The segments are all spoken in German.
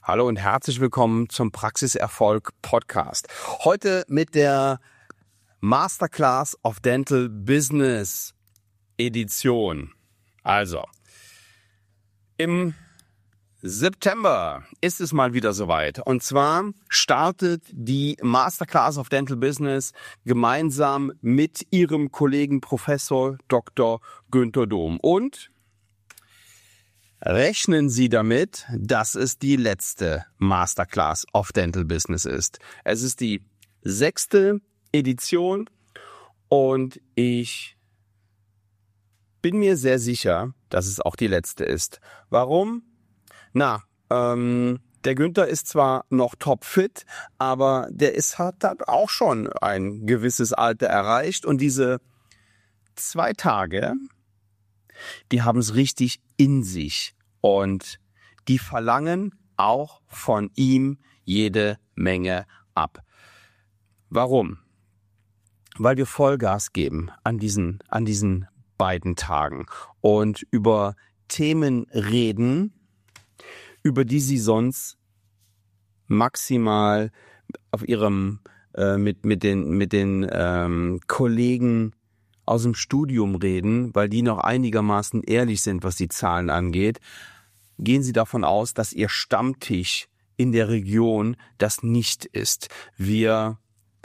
Hallo und herzlich willkommen zum Praxiserfolg Podcast. Heute mit der Masterclass of Dental Business Edition. Also, im September ist es mal wieder soweit. Und zwar startet die Masterclass of Dental Business gemeinsam mit ihrem Kollegen Professor Dr. Günther Dom. Und rechnen Sie damit, dass es die letzte Masterclass of Dental Business ist. Es ist die 6. Edition und ich bin mir sehr sicher, dass es auch die letzte ist. Warum? Der Günther ist zwar noch topfit, aber hat auch schon ein gewisses Alter erreicht und diese 2 Tage, die haben es richtig in sich und die verlangen auch von ihm jede Menge ab. Warum? Weil wir Vollgas geben an diesen beiden Tagen und über Themen reden, über die sie sonst maximal auf ihrem mit den Kollegen aus dem Studium reden, weil die noch einigermaßen ehrlich sind, was die Zahlen angeht. Gehen Sie davon aus, dass Ihr Stammtisch in der Region das nicht ist. Wir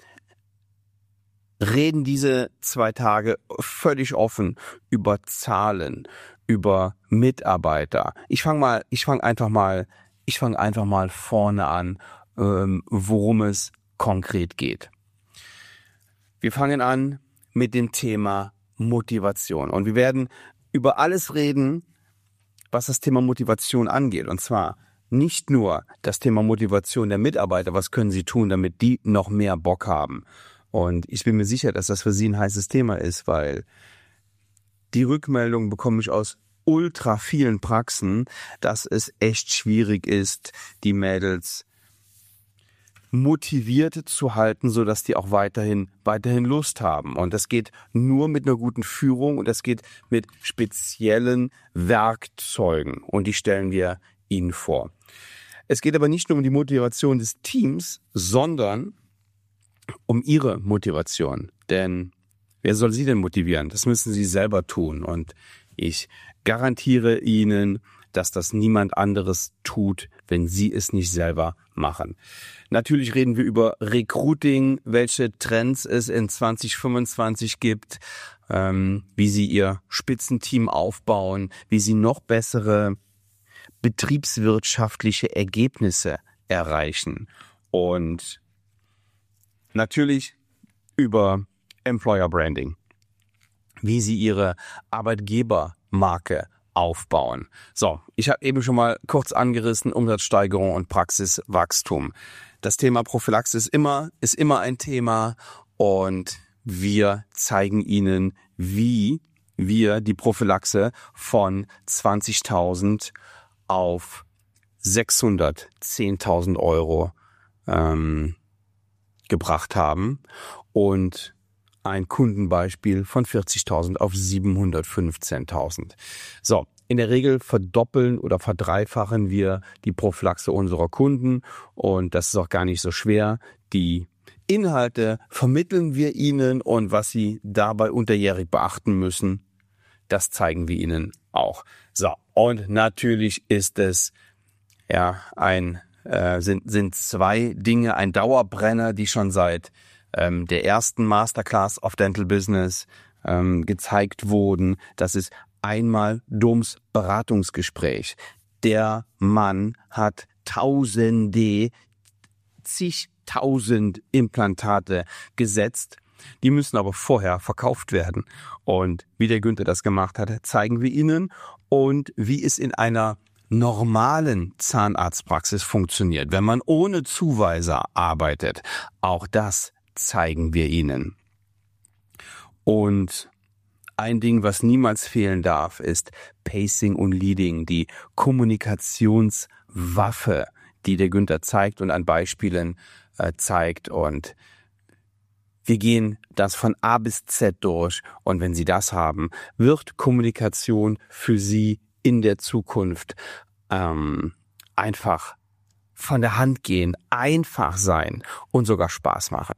reden diese 2 Tage völlig offen über Zahlen, über Mitarbeiter. Ich fange einfach mal vorne an, worum es konkret geht. Wir fangen an mit dem Thema Motivation. Und wir werden über alles reden, was das Thema Motivation angeht. Und zwar nicht nur das Thema Motivation der Mitarbeiter, was können sie tun, damit die noch mehr Bock haben. Und ich bin mir sicher, dass das für Sie ein heißes Thema ist, weil die Rückmeldung bekomme ich aus ultra vielen Praxen, dass es echt schwierig ist, die Mädels motiviert zu halten, so dass die auch weiterhin Lust haben. Und das geht nur mit einer guten Führung und das geht mit speziellen Werkzeugen. Und die stellen wir Ihnen vor. Es geht aber nicht nur um die Motivation des Teams, sondern um Ihre Motivation. Denn wer soll Sie denn motivieren? Das müssen Sie selber tun. Und ich garantiere Ihnen, dass das niemand anderes tut, wenn Sie es nicht selber machen. Natürlich reden wir über Recruiting, welche Trends es in 2025 gibt, wie Sie Ihr Spitzenteam aufbauen, wie Sie noch bessere betriebswirtschaftliche Ergebnisse erreichen. Und natürlich über Employer Branding, wie Sie Ihre Arbeitgebermarke aufbauen. So, ich habe eben schon mal kurz angerissen, Umsatzsteigerung und Praxiswachstum. Das Thema Prophylaxe ist immer ein Thema und wir zeigen Ihnen, wie wir die Prophylaxe von 20.000 auf 610.000 Euro gebracht haben und ein Kundenbeispiel von 40.000 auf 715.000. So, in der Regel verdoppeln oder verdreifachen wir die Prophylaxe unserer Kunden und das ist auch gar nicht so schwer. Die Inhalte vermitteln wir Ihnen und was Sie dabei unterjährig beachten müssen, das zeigen wir Ihnen auch. So, und natürlich ist es sind 2 Dinge, ein Dauerbrenner, die schon seit der ersten Masterclass of Dental Business gezeigt wurden. Das ist einmal Doms Beratungsgespräch. Der Mann hat zigtausend Implantate gesetzt. Die müssen aber vorher verkauft werden. Und wie der Günther das gemacht hat, zeigen wir Ihnen und wie es in einer normalen Zahnarztpraxis funktioniert, wenn man ohne Zuweiser arbeitet. Auch das zeigen wir Ihnen. Und ein Ding, was niemals fehlen darf, ist Pacing und Leading, die Kommunikationswaffe, die der Günther zeigt und an Beispielen zeigt. Und wir gehen das von A bis Z durch. Und wenn Sie das haben, wird Kommunikation für Sie in der Zukunft einfach von der Hand gehen, einfach sein und sogar Spaß machen.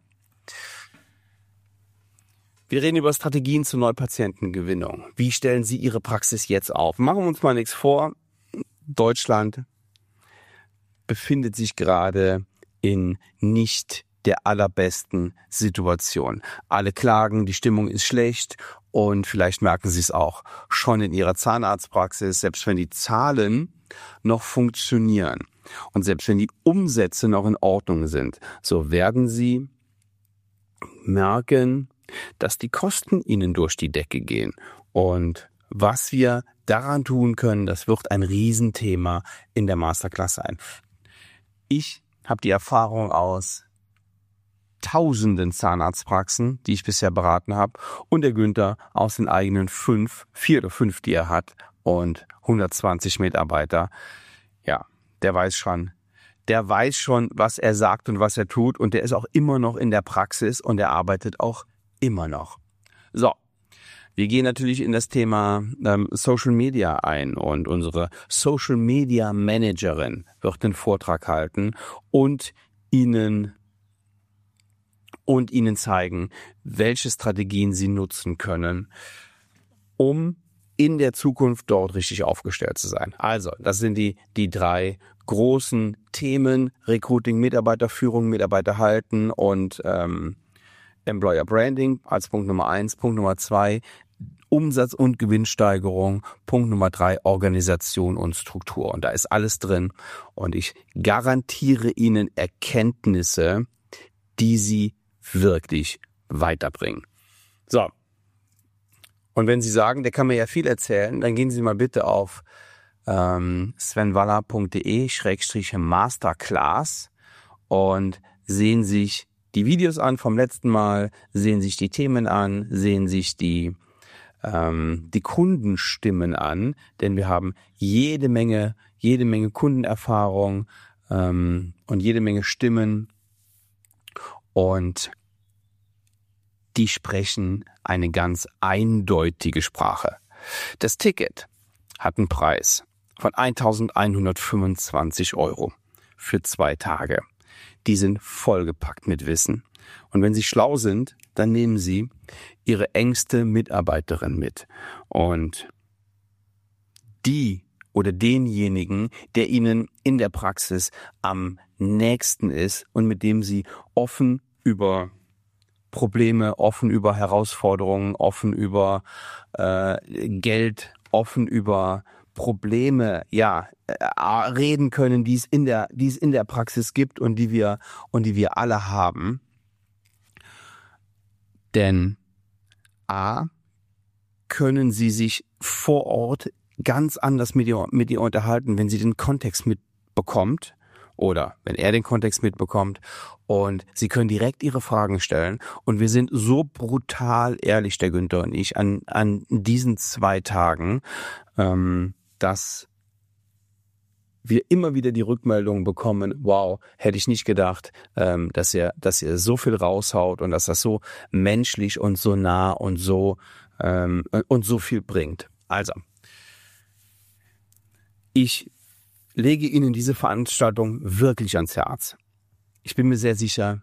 Wir reden über Strategien zur Neupatientengewinnung. Wie stellen Sie Ihre Praxis jetzt auf? Machen wir uns mal nichts vor. Deutschland befindet sich gerade in nicht der allerbesten Situation. Alle klagen, die Stimmung ist schlecht und vielleicht merken Sie es auch schon in Ihrer Zahnarztpraxis, selbst wenn die Zahlen noch funktionieren und selbst wenn die Umsätze noch in Ordnung sind, so werden Sie merken, dass die Kosten Ihnen durch die Decke gehen. Und was wir daran tun können, das wird ein Riesenthema in der Masterclass sein. Ich habe die Erfahrung aus tausenden Zahnarztpraxen, die ich bisher beraten habe, und der Günther aus den eigenen 4 oder 5, die er hat, und 120 Mitarbeiter. Ja, der weiß schon, was er sagt und was er tut, und der ist auch immer noch in der Praxis und er arbeitet auch immer noch. So, wir gehen natürlich in das Thema Social Media ein, und unsere Social Media Managerin wird den Vortrag halten und Ihnen zeigen, welche Strategien Sie nutzen können, um in der Zukunft dort richtig aufgestellt zu sein. Also, das sind die 3 großen Themen: Recruiting, Mitarbeiterführung, Mitarbeiter halten und Employer Branding als Punkt Nummer 1. Punkt Nummer 2, Umsatz- und Gewinnsteigerung. Punkt Nummer 3, Organisation und Struktur. Und da ist alles drin. Und ich garantiere Ihnen Erkenntnisse, die Sie wirklich weiterbringen. So. Und wenn Sie sagen, der kann mir ja viel erzählen, dann gehen Sie mal bitte auf svenwaller.de/masterclass und sehen sich die Videos an vom letzten Mal, sehen sich die Themen an, sehen sich die Kundenstimmen an, denn wir haben jede Menge Kundenerfahrung und jede Menge Stimmen, und die sprechen eine ganz eindeutige Sprache. Das Ticket hat einen Preis von 1.125 € für 2 Tage. Die sind vollgepackt mit Wissen. Und wenn Sie schlau sind, dann nehmen Sie Ihre engste Mitarbeiterin mit. Und die oder denjenigen, der Ihnen in der Praxis am nächsten ist und mit dem Sie offen über Probleme, offen über Herausforderungen, offen über Geld, offen über Probleme, reden können, die es in der Praxis gibt und die wir alle haben. Denn können Sie sich vor Ort ganz anders mit ihr unterhalten, wenn sie den Kontext mitbekommt oder wenn er den Kontext mitbekommt, und Sie können direkt Ihre Fragen stellen. Und wir sind so brutal ehrlich, der Günther und ich, an diesen 2 Tagen, dass wir immer wieder die Rückmeldung bekommen: Wow, hätte ich nicht gedacht, dass ihr so viel raushaut und dass das so menschlich und so nah und so viel bringt. Also, ich lege Ihnen diese Veranstaltung wirklich ans Herz. Ich bin mir sehr sicher,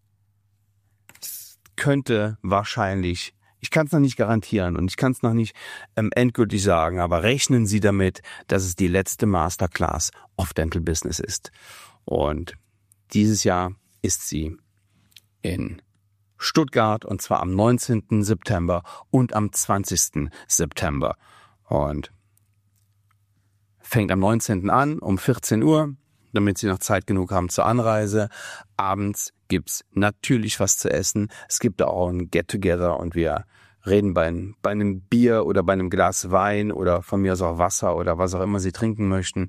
es könnte wahrscheinlich, ich kann es noch nicht garantieren und ich kann es noch nicht endgültig sagen, aber rechnen Sie damit, dass es die letzte Masterclass of Dental Business ist. Und dieses Jahr ist sie in Stuttgart, und zwar am 19. September und am 20. September. Und fängt am 19. an um 14 Uhr, damit Sie noch Zeit genug haben zur Anreise. Abends gibt's natürlich was zu essen. Es gibt auch ein Get-Together und wir reden bei einem Bier oder bei einem Glas Wein oder von mir aus auch Wasser oder was auch immer Sie trinken möchten.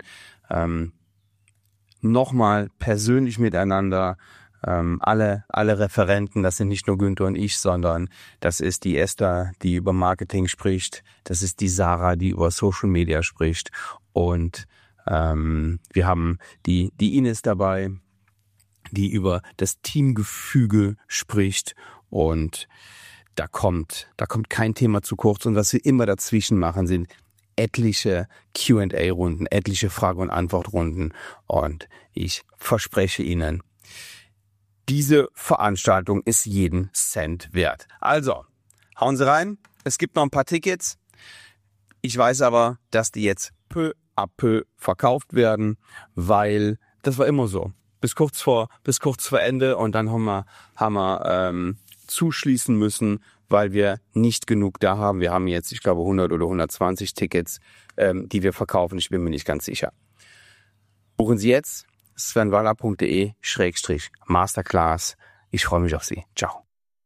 Nochmal persönlich miteinander. Alle Referenten, das sind nicht nur Günther und ich, sondern das ist die Esther, die über Marketing spricht. Das ist die Sarah, die über Social Media spricht. Und wir haben die Ines dabei, die über das Teamgefüge spricht. Und da kommt kein Thema zu kurz. Und was wir immer dazwischen machen, sind etliche Q&A-Runden, etliche Frage- und Antwortrunden und ich verspreche Ihnen, diese Veranstaltung ist jeden Cent wert. Also, hauen Sie rein. Es gibt noch ein paar Tickets. Ich weiß aber, dass die jetzt peu à peu verkauft werden, weil das war immer so. Bis kurz vor Ende und dann haben wir zuschließen müssen, weil wir nicht genug da haben. Wir haben jetzt, ich glaube, 100 oder 120 Tickets, die wir verkaufen. Ich bin mir nicht ganz sicher. Buchen Sie jetzt svenwaller.de/Masterclass. Ich freue mich auf Sie. Ciao.